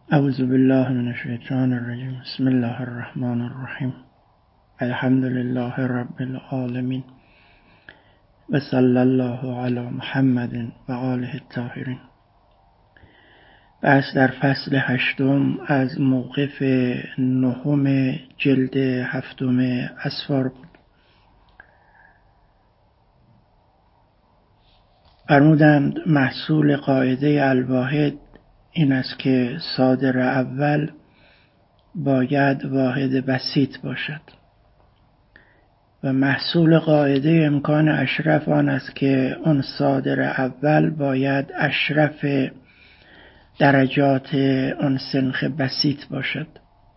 اعوذ بالله من الشیطان الرجیم. بسم الله الرحمن الرحیم. الحمد لله رب العالمین و صلی الله علی محمد و آله الطاهرین. بحث در فصل 8 از موقف 9 جلد 7 اسفار بود. فرمودند محصول قاعده الواحد این است که صادر اول باید واحد بسیط باشد و محصول قاعده امکان اشرف آن است که اون صادر اول باید اشرف درجات اون سنخ بسیط باشد.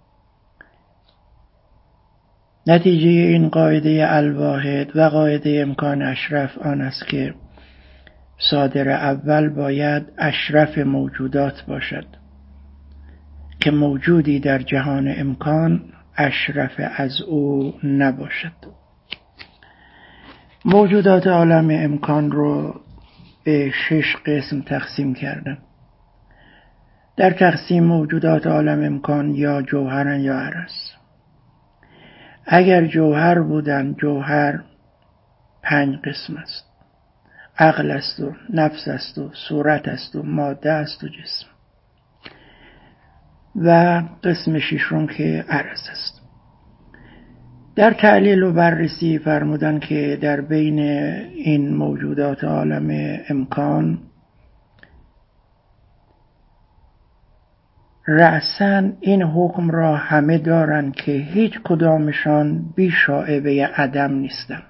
نتیجه این قاعده الواحد و قاعده امکان اشرف آن است که صادر اول باید اشرف موجودات باشد که موجودی در جهان امکان اشرف از او نباشد. موجودات عالم امکان رو به 6 قسم تقسیم کردن. در تقسیم موجودات عالم امکان یا جوهرن یا عرض. اگر جوهر بودن، جوهر 5 قسم است: عقل است و نفس است و صورت است و ماده است و جسم. و قسم 6 که عرض است. در تعلیل و بررسی فرمودن که در بین این موجودات عالم امکان رأساً این حکم را همه دارن که هیچ کدامشان بی شائبه عدم نیستن.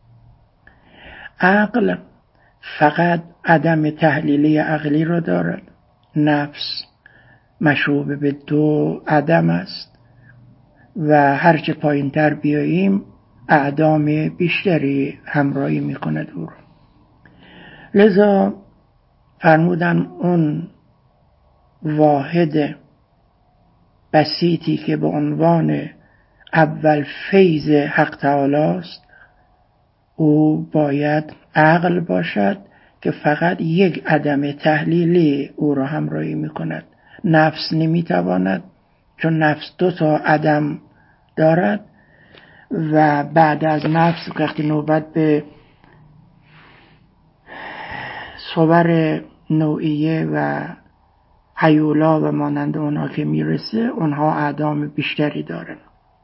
عقل فقط عدم تحلیلی عقلی را دارد. نفس مشروب به 2 عدم است و هرچه پایین تر بیاییم اعدام بیشتری همراهی می کند او را. لذا فرمودن اون واحد بسیطی که به عنوان اول فیض حق تعالی است او باید عقل باشد که فقط یک عدم تحلیلی او را همراهی می کند. نفس نمی تواند، چون نفس 2 عدم دارد و بعد از نفس وقتی نوبت به صور نوعیه و هیولا و مانند اونها که میرسه اونها اعدام بیشتری دارن.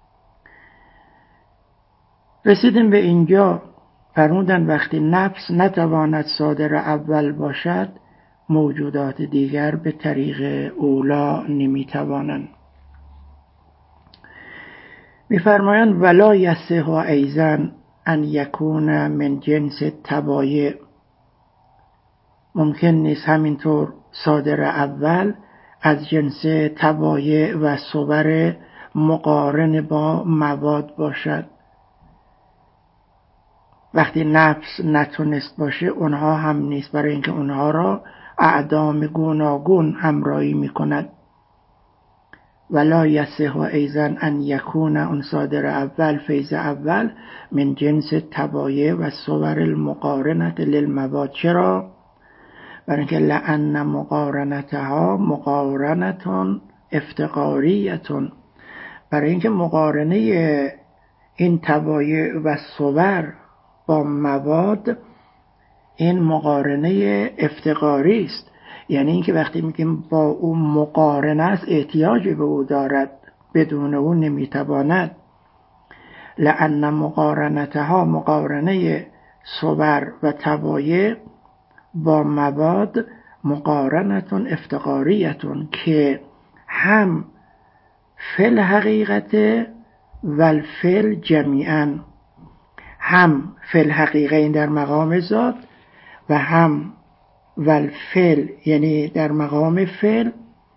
رسیدیم به اینجا فرمودن وقتی نفس نتواند صادر اول باشد موجودات دیگر به طریق اولا نمیتوانند. میفرمایند ولا یصح ایضا ان یکون من جنس تبایع. ممکن نیست همینطور صادر اول از جنس تبایع و صور مقارن با مواد باشد. وقتی نفس نتونست باشه اونها هم نیست، برای اینکه اونها را اعدام گوناگون همراهی میکند. ولا یصح ایضا ان یکون اون صادر اول فیض اول من جنس تبایع و صور المقارنه للمواد. چرا؟ برای اینکه لأن مقارنتها مقارنتون افتقاریتون. برای اینکه مقارنه این تبایع و صور با مواد این مقارنه افتقاری است. یعنی اینکه وقتی میگیم با او مقارنه است احتیاج به او دارد، بدون او نمیتواند. لأن مقارنتها مقارنه صور و تبایع با مواد مقارنتون افتقاریتون که هم فل حقیقت و الفل جمیعا، هم فل حقیقه این در مقام ذات و هم والفعل یعنی در مقام فعل،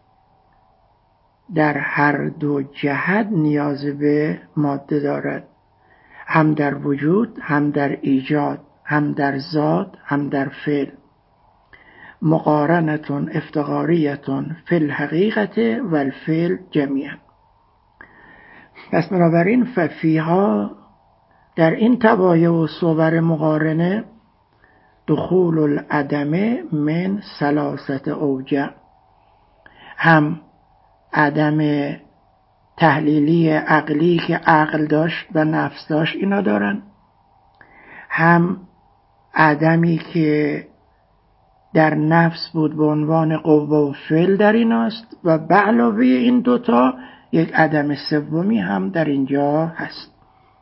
در هر 2 جهت نیاز به ماده دارد، هم در وجود هم در ایجاد، هم در ذات هم در فعل. مقارنتون افتقاریتون فی الحقیقت والفعل جمیعا. پس بنابراین ففیها در این تبایع و صور مقارنه دخول العدم من 3 اوجه، هم عدم تحلیلی عقلی که عقل داشت و نفس داشت اینا دارن، هم عدمی که در نفس بود به عنوان قوه و فعل در ایناست و به علاوه این دوتا یک عدم سومی هم در اینجا هست.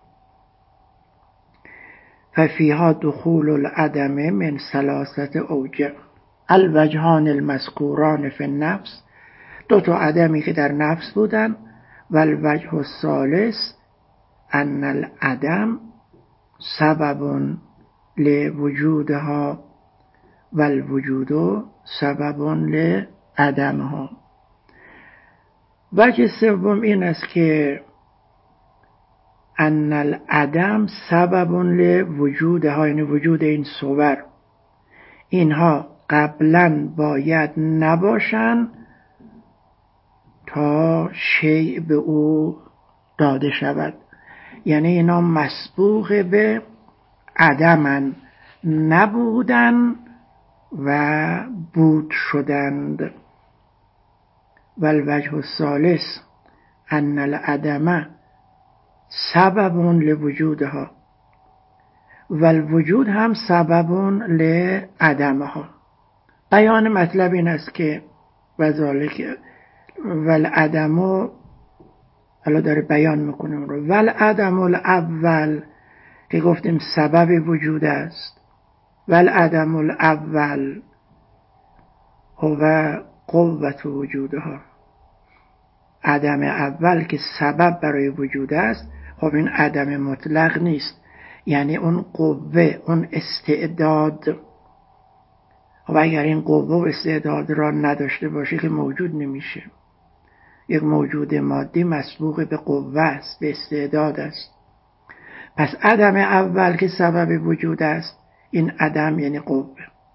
ففیها دخول العدم من ثلاثه اوجه الوجهان المذکوران فی النفس، دوتا عدمی که در نفس بودن، و الوجه الثالث ان العدم سبب لوجودها و الوجود سبب لعدمها. وجه سوم این است که ان العدم سبب لوجودها، یعنی وجود این صور، اینها قبلا باید نباشن تا شیء به او داده شود، یعنی اینا مسبوق به عدمن، نبودن و بود شدند. و الوجه الثالث ان العدم سبب لوجودها و الوجود هم سبب لعدمها. بیان مطلب این است که وذالک والعدم، حالا داره بیان میکنه رو، والعدم الاول که گفتیم سبب وجود است، والعدم الاول هو قوت وجودها، عدم اول که سبب برای وجود است، خب این عدم مطلق نیست، یعنی اون قوه، اون استعداد. خب اگر این قوه و استعداد را نداشته باشه که موجود نمیشه. یک موجود مادی مسبوق به قوه است، به استعداد است. پس عدم اول که سبب وجود است، این عدم یعنی قوه.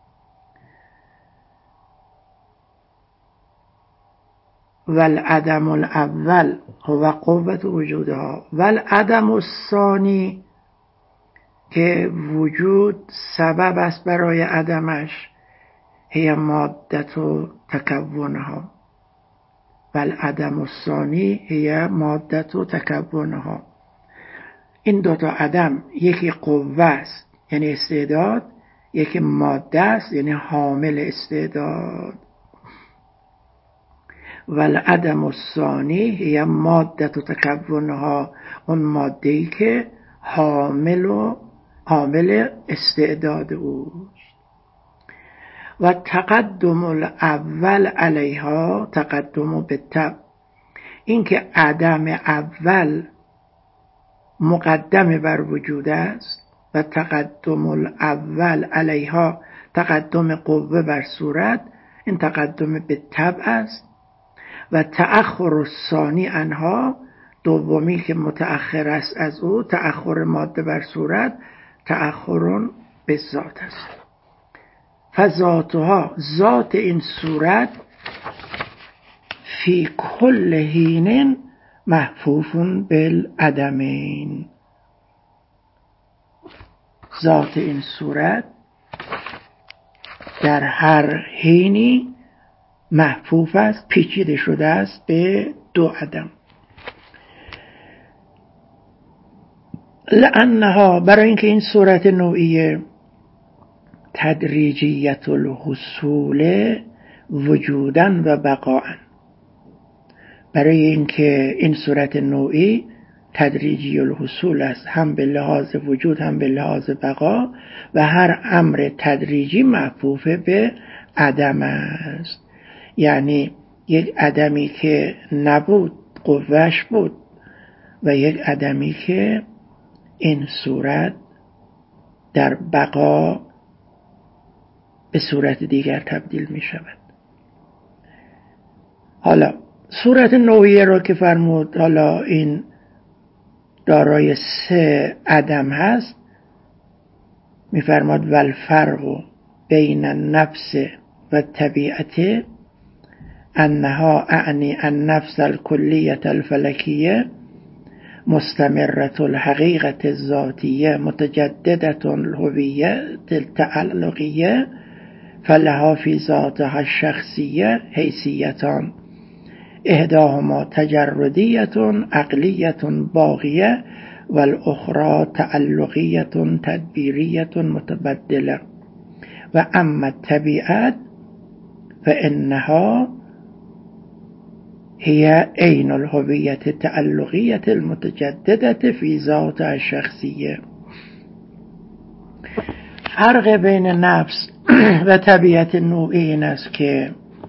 والعدم الاول هو قوت وجودها والعدم الثانی که وجود سبب است برای عدمش، هی مادت و تکونها، والعدم الثانی هی مادت و تکونها. این دوتا عدم، یکی قوه است یعنی استعداد، یکی ماده است یعنی حامل استعداد. والعدم الثانی هی مادت و تکونها، اون ماده‌ای که حامل استعداد اوست. و تقدم الاول علیها تقدم بالطبع، این که عدم اول مقدم بر وجود است و تقدم الاول علیها تقدم قوه بر صورت، این تقدم بالطبع است. و تأخر الثانی عنها، دومی که متأخر است از او، تأخر ماده بر صورت، تأخر بالذات است. فذاتها، ذات این صورت، فی کل حین محفوف بالعدمین، ذات این صورت در هر حینی محفوف است، پیچیده شده است به دو عدم. لانها، برای اینکه این صورت نوعیه تدریجیت الحصول وجودن و بقاء، برای اینکه این صورت نوعی تدریجی الحصول است، هم به لحاظ وجود هم به لحاظ بقا، و هر امر تدریجی معطوف به عدم است. یعنی یک عدمی که نبود قوهش بود و یک عدمی که این صورت در بقا به صورت دیگر تبدیل می شود. حالا صورت نوعیه رو که فرمود، حالا این دارای سه عدم هست، می فرماد والفرق بین النفس و طبیعت انها اعنی النفس الکلیه الفلکیه مستمرة الحقیقة الذاتیه متجددة الهویه التعلقیه فلها فی ذاتها الشخصیه حیثیتان احداهما تجردیة عقلیة باقیه و الاخرى تعلقیة تدبیریة متبدله و اما الطبیعت فانها هي عین الهویة التعلقیة المتجددة في ذاتها الشخصیه. فرق بین نفس و طبیعت نوعی این است که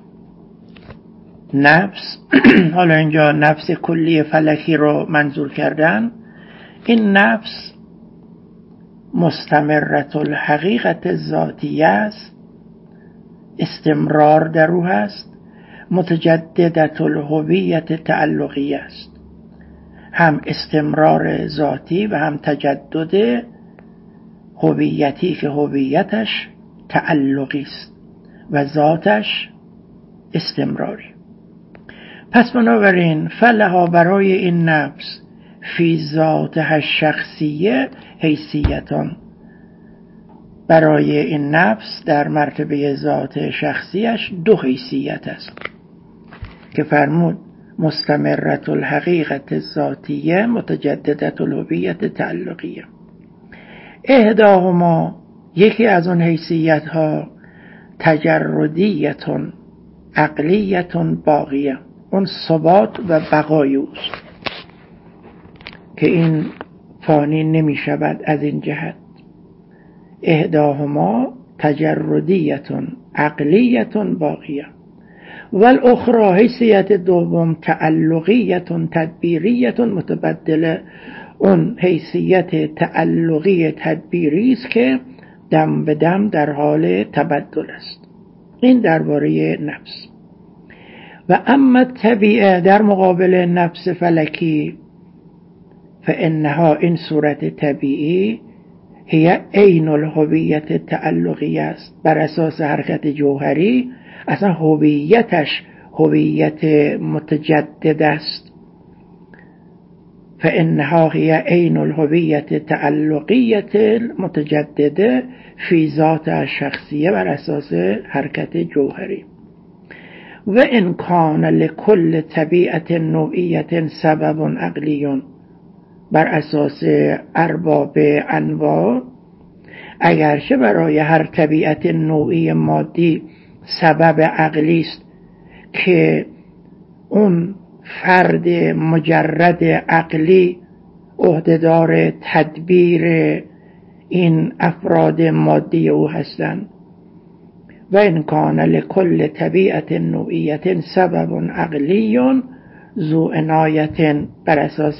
نفس حالا اینجا نفس کلی فلکی رو منظور کردن، این نفس مستمرة الحقیقت ذاتیه است، استمرار در او هست، متجددة الهویت تعلقیه است، هم استمرار ذاتی و هم تجدد هویتی که هویتش تعلقی است و ذاتش استمراری. پس بنابراین فلها برای این نفس فی ذاتها شخصیه حیثیتان، برای این نفس در مرتبه ذات شخصیش دو حیثیت است که فرمود مستمرة الحقیقت الذاتیه متجددة الهویت تعلقیه. احداهما یکی از اون حیثیت ها تجردیتون عقلیتون باقیه، اون ثبات و بقای اوست که این فانی نمی شود. از این جهت احداهما تجردیتون عقلیتون باقیه و الاخرى حیثیت دوم تعلقیتون تدبیریتون متبدله، اون حیثیت تعلقی تدبیری است که دم به دم در حال تبدل است. این درباره نفس. و اما طبیعه در مقابل نفس فلکی فانها این صورت طبیعی هي عین الهویت تعلقی است، بر اساس حرکت جوهری اصلا هویتش هویت متجدد است. فانها هي عین الهویت تعلقیت المتجدده فی ذات الشخصیه، بر اساس حرکت جوهری. و ان کان لکل طبیعت نوعیت سبب عقلی، بر اساس ارباب انواع اگرچه برای هر طبیعت نوعی مادی سبب عقلی است که اون فرد مجرد عقلی عهدهدار تدبیر این افراد مادی او هستند. و ان کان لکل طبیعت نوعیت سبب عقلی ذو عنایت، بر اساس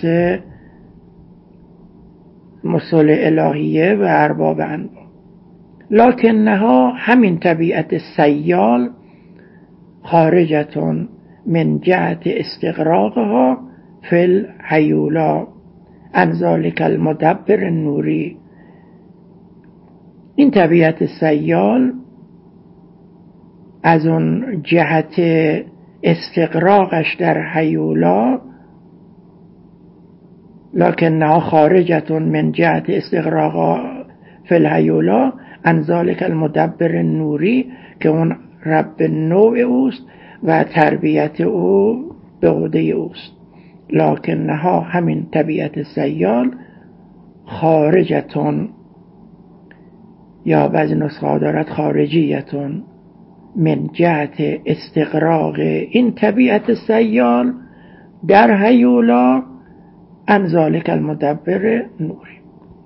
مصول الهیه و ارباب انواع. لکنها همین طبیعت سیال خارجتون من جهت استغراقها فی الهیولا عن ذلک المدبر النوری. این طبیعت سیال از اون جهت استغراقش در هیولا، لکنها خارجتون من جهت استغراق فی الهیولا عن ذلک المدبر النوری، که اون رب نوع اوست و تربیت او به عهده اوست. لکنها همین طبیعت سیال خارجتون، یا بعضی نسخه دارد خارجیتون، من جهت استغراق این طبیعت سیال در هیولا عن ذلک المدبر نوری.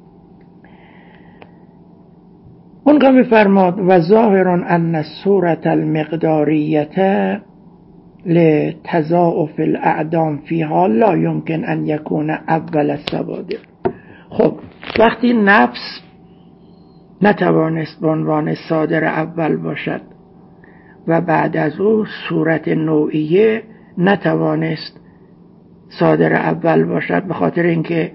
اونگاه می‌فرماد و ظاهر ان الصورة المقداریة لتضاعف الاعدام فیها لا يمكن ان یکون اول السوادر. خب وقتی نفس نتوانست به عنوان صادر اول باشد و بعد از او صورت نوعیه نتوانست صادر اول باشد، به خاطر اینکه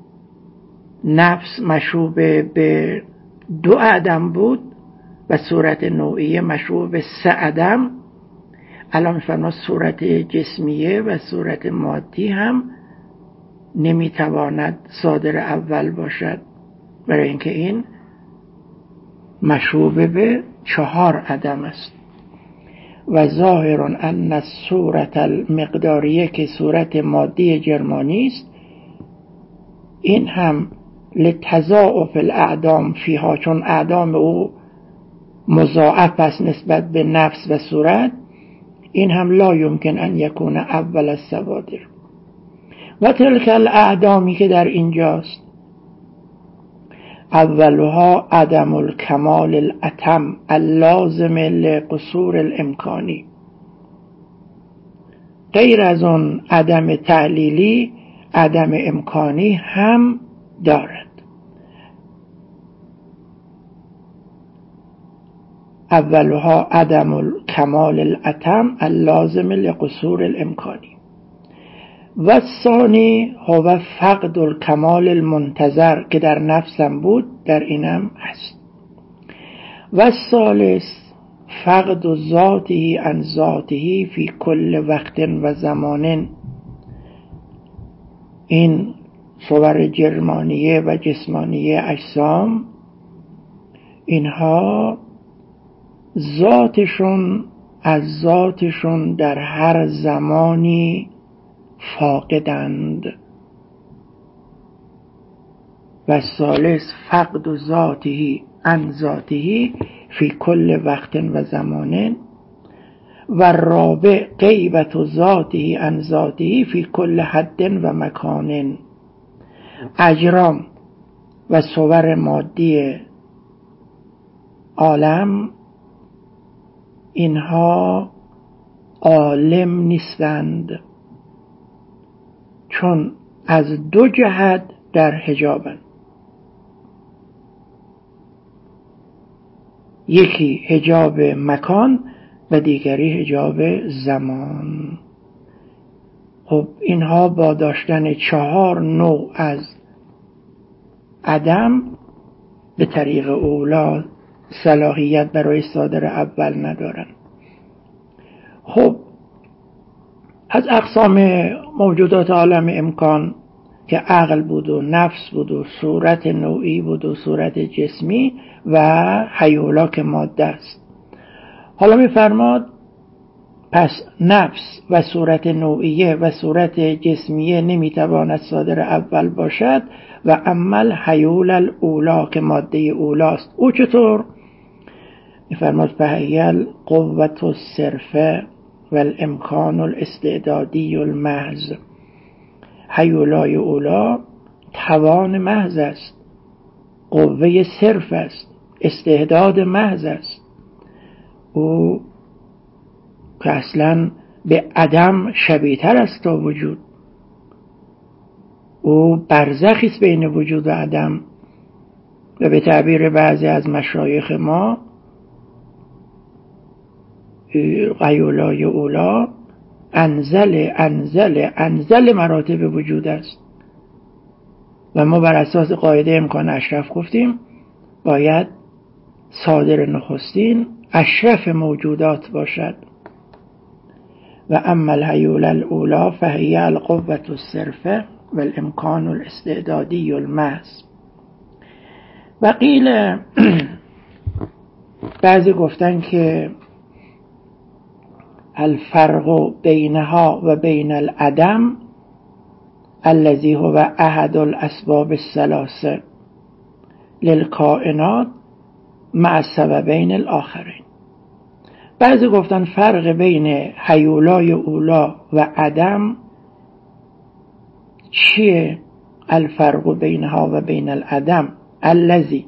نفس مشوب به 2 عدم بود و صورت نوعیه مشوب به 3 عدم، الان می‌فرماید صورت جسمیه و صورت مادی هم نمیتواند صادر اول باشد، برای اینکه این مشوب به 4 عدم است. و ظاهر ان الصورت المقداریه که صورت مادی جرمانی است، این هم لتضاعف الاعدام فیها، چون اعدام او مضاعف است نسبت به نفس و صورت، این هم لا یمکن ان یکون اول الصوادر. و تلک الاعدامی که در اینجاست، اولها عدم الکمال الاتم اللازم لقصور الامکانی، غیر از اون عدم تعلیلی عدم امکانی هم دارد. اولها عدم الکمال الاتم اللازم لقصور الامکانی و الثانی هو فقد الکمال المنتظر که در نفسم بود، در اینم هست. و الثالث فقد ذاته عن ذاته فی کل وقت و زمان. این صور جرمانیه و جسمانیه اجسام، اینها ذاتشون از ذاتشون در هر زمانی فاقدند. و ثالث فقد ذاته عن ذاته فی کل وقت و زمان. و رابع غیبت ذاته عن ذاته فی کل حد و مکان. اجرام و صور مادی عالم اینها عالم نیستند، چون از دو جهت در حجابند. یکی حجاب مکان و دیگری حجاب زمان. خب اینها با داشتن 4 نوع از عدم به طریق اولا صلاحیت برای صادر اول ندارن. خب از اقسام موجودات عالم امکان که عقل بود و نفس بود و صورت نوعی بود و صورت جسمی و هیولا که ماده است. حالا می‌فرماد پس نفس و صورت نوعیه و صورت جسمیه نمیتواند صادر اول باشد و عمل هیول الاولا که ماده اولاست. او چطور؟ می‌فرماد فهیل قوت الصرفه و الامکان الاستعدادی المحض. هیولای اولا توان محض است، قوه صرف است، استعداد محض است. او که اصلا به عدم شبیه‌تر است تا وجود. او برزخی است بین وجود و عدم و به تعبیر بعضی از مشایخ ما هیولای اولا انزل مراتب وجود است و ما بر اساس قاعده امکان اشرف گفتیم باید صادر نخستین اشرف موجودات باشد. و اما الهیول الاولا فهی القوة الصرفه و الامکان الاستعدادی المحض. و قیل بعضی گفتن که الفرق بینها و بین العدم الذي هو احد الاسباب الثلاثه للکائنات مع السببین الاخرین. بعضی گفتن فرق بین هیولای اولا و عدم چیه؟ الفرق بینها و بین العدم الذی،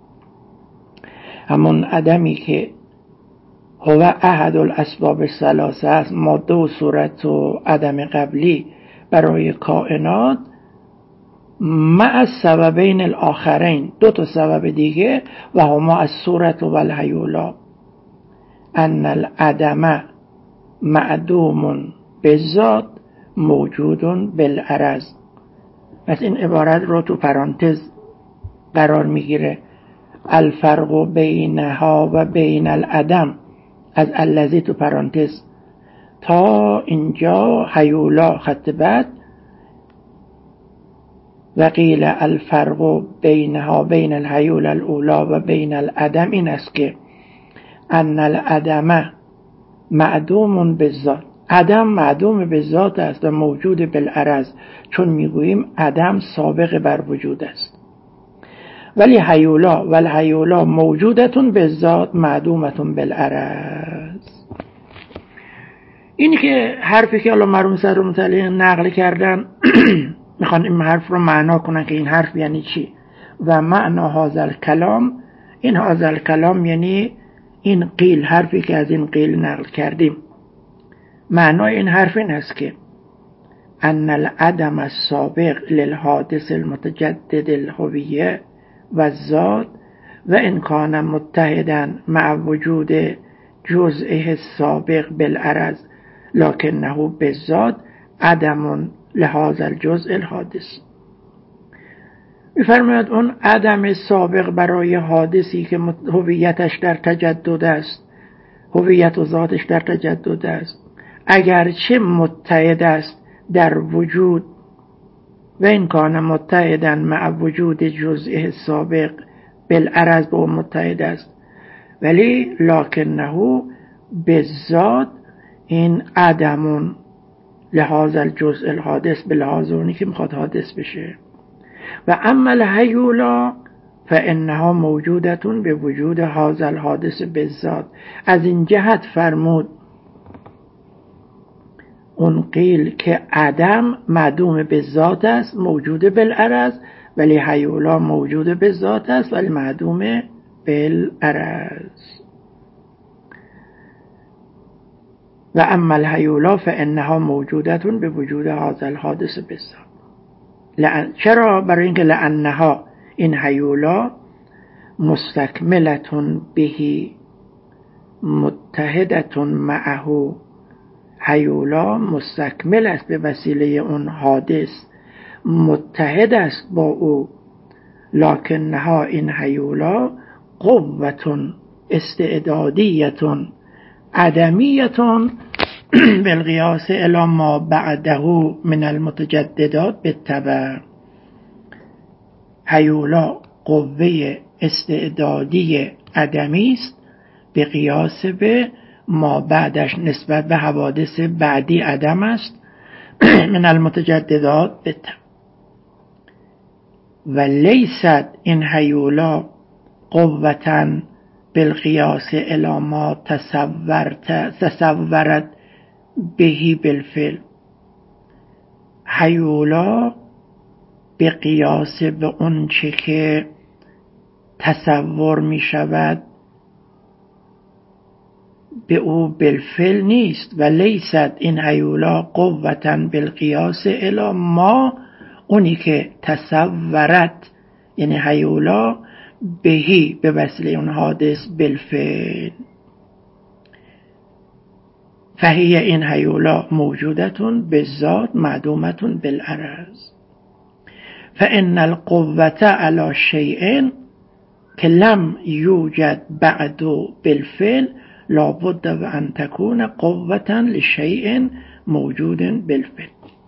همون عدمی که هو احد الاسباب الثلاثه است، ماده و صورت و عدم قبلی برای کائنات، مع السببین الاخرین، 2 تا سبب دیگه، و هما الصورت و الهیولا. ان العدم معدوم بالذات موجود بالعرض. پس این عبارت رو تو پرانتز قرار میگیره. الفرق بینها و بین العدم از الذی تو پرانتز تا اینجا هیولا خط بعد. و قیل الفرق بینها بین الهیولا الاولا و بین العدم این است که ان العدم معدوم بالذات. عدم معدوم به ذات است و موجود بالعرض، چون میگوییم عدم سابق بر وجود است. ولی هیولا و الهیولا موجودتون بالذات معدومتون بالعرض. این که حرفی که الله مرحوم صدر متعلی نقل کردن میخوان این حرف رو معنا کنن که این حرف یعنی چی. و معنا هذا الکلام، این هذا الکلام یعنی این قیل، حرفی که از این قیل نقل کردیم. معنای این حرف این است که ان العدم السابق للحادث المتجدد الهویه و الذات و ان کان متحدا مع وجود جزئه السابق بالعرض لکنه بالذات عدم لهذا الجزء الحادث. می‌فرماید اون عدم سابق برای حادثی که هویتش در تجدد است، هویت و ذاتش در تجدد است، اگرچه متحد است در وجود و این کان متحدا مع وجود جزئه سابق بالعرض با متحد است، ولی لکنه بالذات این عدم لحاظ الجزء الحادث، به لحاظ اونی که میخواد حادث بشه. و اما الهیولا فانها موجودتون به وجود هذا الحادث بالذات. از این جهت فرمود اون قیل که عدم معدوم به ذات است، موجود بالعرض، ولی هیولا موجود به ذات است ولی معدوم بالعرض. و اما الهیولا فانها موجودتون به وجود هذا الحادث بالذات. چرا؟ برای اینکه لانها، این هیولا، مستکملتون بهی متحدتون معه، هیولا مستکمل است به وسیله اون حادث، متحد است با او. لکنها، این هیولا، قوتون استعدادیتون عدمیتون بالقیاس الی ما بعده من المتجددات بالتبع. هیولا قوه استعدادی عدمی است به قیاس به ما بعدش نسبت به حوادث بعدی عدم است من المتجددات بالتبع. و لیست این هیولا قوتاً بالقیاس الی ما تصورت بهی بالفعل. هیولا به قیاس به اون چه که تصور می شود به او بالفعل نیست. و لیست این هیولا قوتاً بالقیاس الی ما، اونی که تصورت یعنی هیولا بهی به وسیله اون حادث بالفعل. فهی، این هیولا، موجودتون بالذات معدومتون بالعرض. فان القوة علی شیء که لم یوجد بعد بالفعل لابد و ان تکون قوة لشیء موجود بالفعل.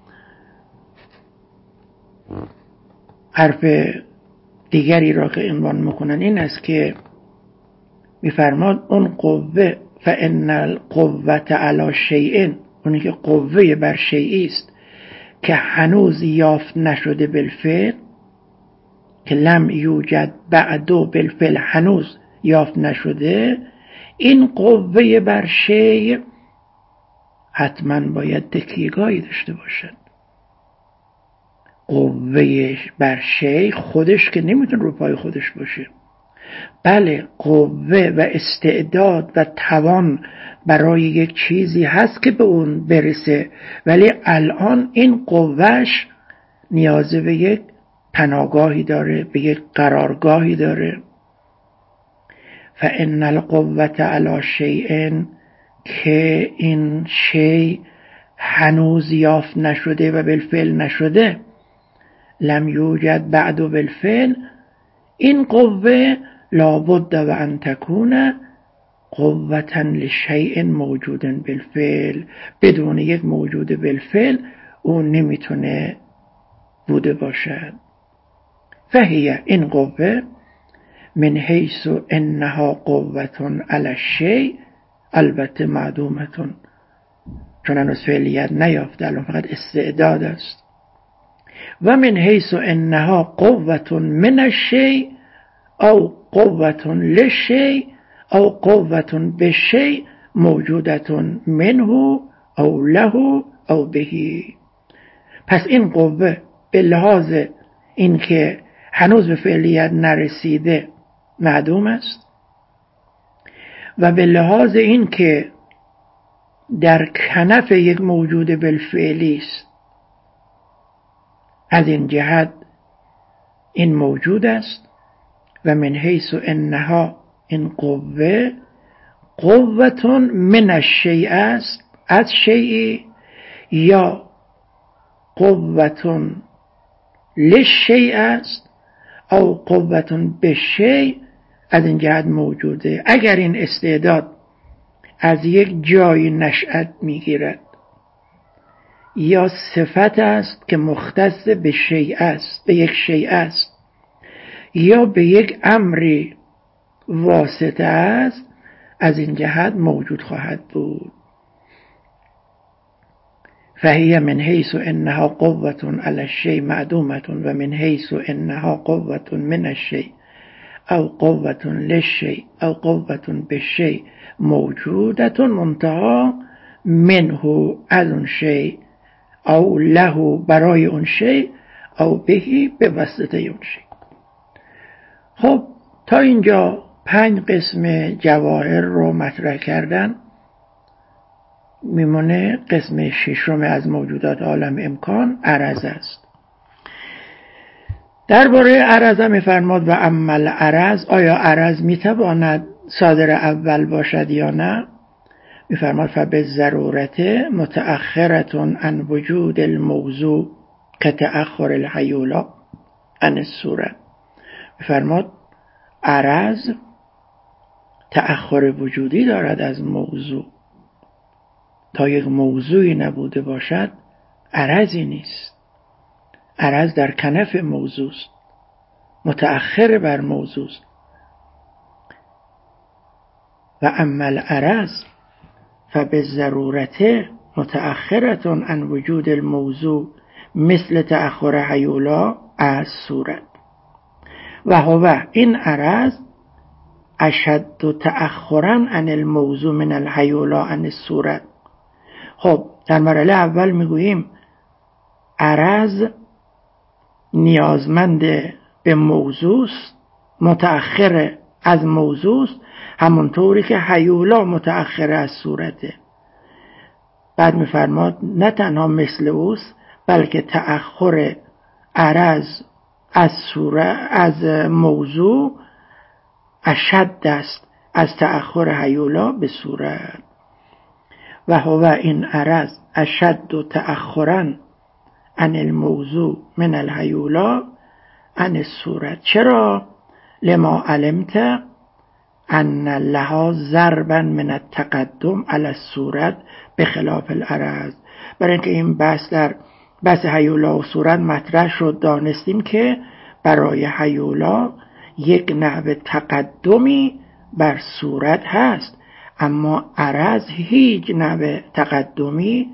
حرف دیگری را که عنوان میکنن این است که میفرماد اون قوه، فان القوة علی شیء، اونی که قوه بر شیئی است که هنوز یافت نشده بالفعل، که لم یوجد بعد بالفعل، هنوز یافت نشده، این قوه بر شیء حتما باید تکیه‌گاهی داشته باشد. قوه بر شیء خودش که نمیتونه رو پای خودش باشه. بله، قوه و استعداد و توان برای یک چیزی هست که به اون برسه، ولی الان این قوهش نیاز به یک پناهگاهی داره، به یک قرارگاهی داره. فان القوة علی شیء، که این شیء هنوز یافت نشده و بالفعل نشده، لم یوجد بعد بالفعل، این قوه لابد و ان تکون قوة لشیء موجود بالفعل. بدون یک موجود بالفعل اون نمیتونه بوده باشد. فهی، این قوه، من حیث انها قوة علی الشیء، البته معدومتون، چون هنوز فعلیت نیافته، الان فقط استعداد است. و من حیث انها قوة من الشیء او قوة للشیء او قوة بالشیء موجودة منه او له او به. پس این قوه به لحاظ اینکه هنوز به فعلیت نرسیده معدوم است و به لحاظ اینکه در کنف یک موجود بالفعلی است، از این جهت این موجود است. و من حیث انها، این قوه قوة من الشیء است، از شیء، یا قوة للشیء است او قوة بالشیء، از این جهت موجوده. اگر این استعداد از یک جای نشأت میگیرد یا صفت است که مختص به شیء است، به یک شیء است، یا به یک امری واسطه است، از این جهت موجود خواهد بود. فهي من حیث انها قوة علی الشیء معدومة و من حیث انها قوة من الشیء او قوة للشیء او قوة بالشیء موجودة منتها منه، از اون شیء، او له برای اون شیء، او بهی به واسطه اون شیء. خب تا اینجا 5 قسم جواهر رو مطرح کردن. میمونه قسم 6 از موجودات عالم امکان، عرض است. درباره عرض میفرماد و عمل عرض، آیا عرض میتواند صادر اول باشد یا نه؟ میفرماد فبالضرورت متأخرة عن وجود الموضوع كتأخر الهیولا عن الصورت. میفرماد عرض تأخر وجودی دارد از موضوع. تا یک موضوعی نبوده باشد عرضی نیست. عرض در کنف موضوع است، متأخر بر موضوع است. و اما العرض فبالضرورت متأخرة عن وجود الموضوع مثل تأخر هیولا از صورت. و هو، این عرض، اشد تأخرا عن الموضوع من الهیولا عن الصورت. خب در مرحله اول میگوییم عرض نیازمند به موضوع است، متأخر از موضوع است، همونطوری که هیولا متأخر از صورته. بعد میفرماد نه تنها مثل اوست، بلکه تأخر عرض از موضوع اشد است از تأخر هیولا به صورت. و هو، این عرض، اشد تأخرا عن الموضوع من الهیولا عن الصورت. چرا؟ لما علمت ان لها ضربا من التقدم علی الصورت بخلاف العرض. برای اینکه این بحث در بحث هیولا و صورت مطرح شد، دانستیم که برای هیولا یک نحو تقدمی بر صورت هست، اما عرض هیچ نحو تقدمی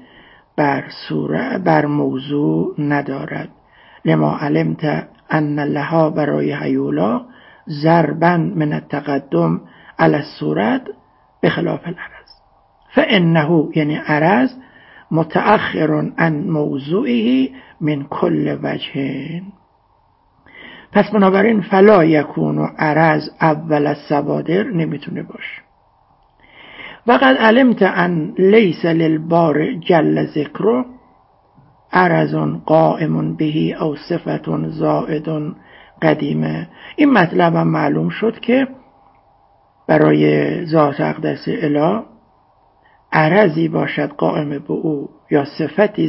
بر موضوع ندارد. لما علمت ان لها، برای هیولا، ضربا من التقدم علی الصورت بخلاف العرض. فانه، یعنی عرض، متأخر عن موضوعه من کل وجه. پس بنابراین فلا یکون عرض اول الصوادر، نمیتونه باشه. وقد علمت ان لیس للبار جل ذکره عرض قائم به او صفت زائد قدیمه. این مطلب هم معلوم شد که برای ذات اقدس اله عرضی باشد قائم به او، یا صفتی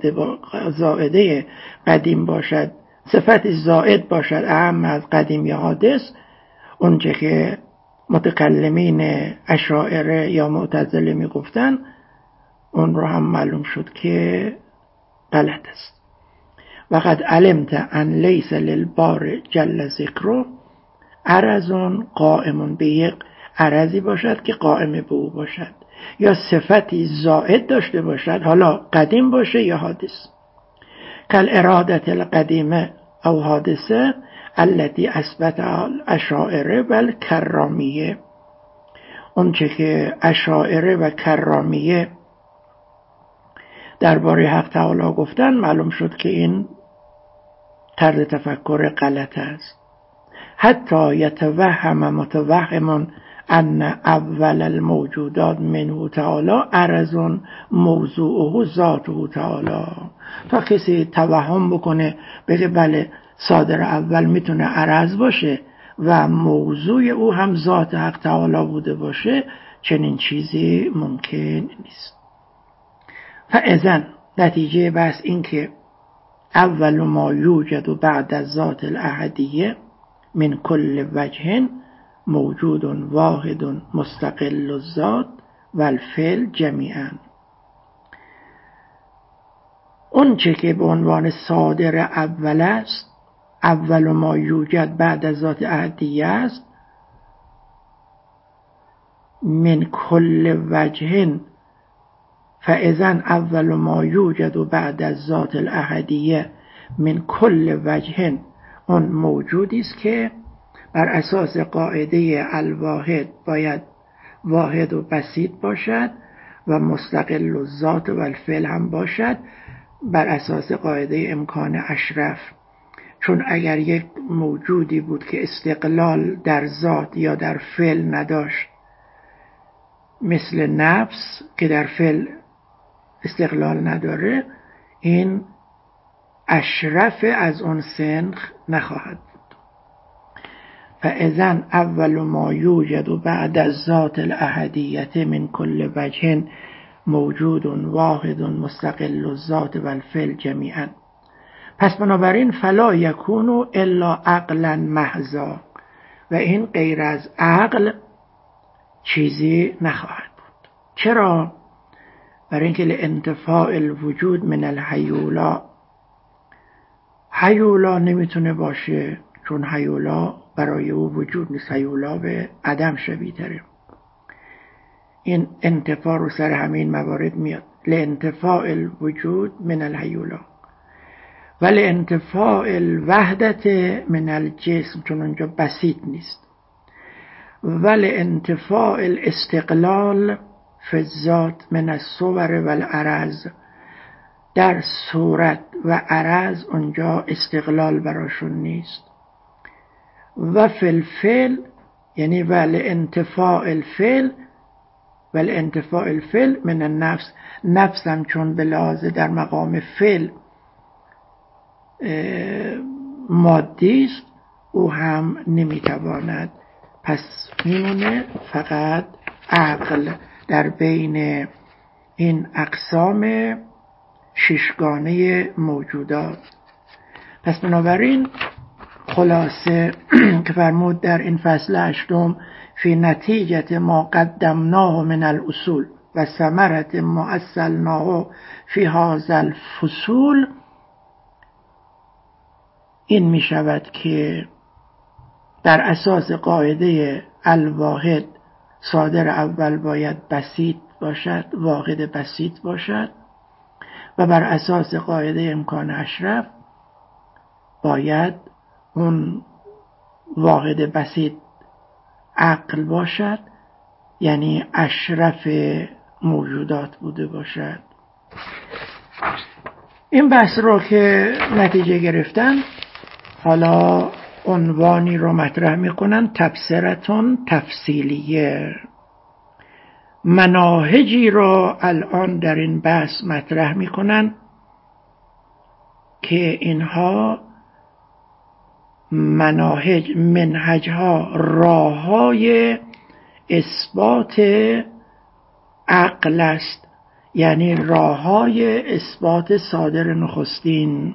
زائده قدیم باشد، صفتی زائد باشد اهم از قدیم یا حادث، اونچه که متکلمین اشاعره یا معتزله میگفتن، اون رو هم معلوم شد که غلط است. وقد علمت ان لیس للبار جل ذکره عرض قائم به، یک عرضی باشد که قائم به او باشد. یا صفتی زائد داشته باشد، حالا قدیم باشه یا حادث. کل ارادت القدیمه او حادثه التي اثبت الاشاعره و الکرامیه. اون چه که اشاعره و کرامیه درباره حق تعالی گفتن، معلوم شد که این طرز تفکر غلط است. حتی یتوهم متوهم ان اول الموجودات منه تعالی عرض موضوعه ذاته تعالی. تا کسی توهم بکنه بگه بله صادر اول میتونه عرض باشه و موضوع او هم ذات حق تعالی بوده باشه، چنین چیزی ممکن نیست. فاذن نتیجه بس این که اول ما یوجد بعد از ذات الاحدیه من کل وجه موجود واحد مستقل الذات و الفعل جمیعا. اون چه که به عنوان صادر اول است، اول ما یوجد بعد از ذات احدیه است، من کل وجه، فاذن اول ما یوجد بعد از ذات الاحدیه من کل وجه، اون موجودی است که بر اساس قاعده الواحد باید واحد و بسیط باشد و مستقل الذات و الفعل هم باشد، بر اساس قاعده امکان اشرف. چون اگر یک موجودی بود که استقلال در ذات یا در فعل نداشت، مثل نفس که در فعل استقلال نداره، این اشرف از اون سنخ نخواهد بود. فاذن اول ما یوجد بعد از ذات الاحدیه من کل وجه موجود واحد مستقل الذات و الفعل جمیعا. پس بنابراین فلا یکون الا عقلا محضا، و این غیر از عقل چیزی نخواهد بود. چرا؟ برای اینکه لانتفاء الوجود من الهیولا، هیولا نمیتونه باشه، چون هیولا برای او وجود نیست، هیولا به عدم شبیه تره. این انتفاع رو سر همین موارد میاد، لانتفاء الوجود من الهیولا و لانتفاء الوحدت من الجسم، چون اونجا بسیط نیست، و لانتفاء الاستقلال فی الذات من الصور و العرض، در صورت و عرض اونجا استقلال براشون نیست. و فی الفعل، یعنی و لانتفاء الفعل و لانتفاء الفعل من النفس، نفس هم چون به لحاظ در مقام فعل مادی است، او هم نمیتواند. پس میمونه فقط عقل در بین این اقسام ششگانه موجودات. پس بنابراین خلاصه که فرمود در این فصل 8 فی نتیجه ما قدمناه من الاصول و ثمرة ما اصلناه فی هذا الفصول، این می شود که در اساس قاعده الواحد صادر اول باید بسیط باشد، واحد بسیط باشد، و بر اساس قاعده امکان اشرف باید اون واحد بسیط عقل باشد، یعنی اشرف موجودات بوده باشد. این بحث رو که نتیجه گرفتن، حالا عنوانی رو مطرح میکنن، تبصرتون تفصیلیه. مناهجی رو الان در این بحث مطرح میکنن که اینها منهجها راههای اثبات عقل است، یعنی راههای اثبات صادر نخستین،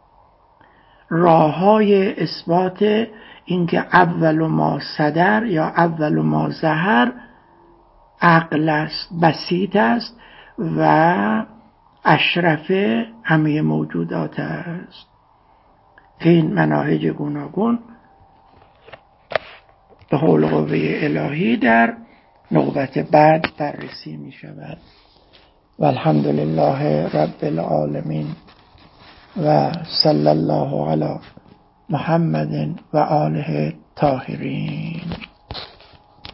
راههای اثبات اینکه اول ما صدر یا اول ما ظهر عقل است، بسیط است و اشرف همه موجودات است. که این مناهج گوناگون به حول قوه الهی در نوبت بعد بررسی می شود. و الحمد لله رب العالمین و صلی الله علی محمد و آله طاهرین.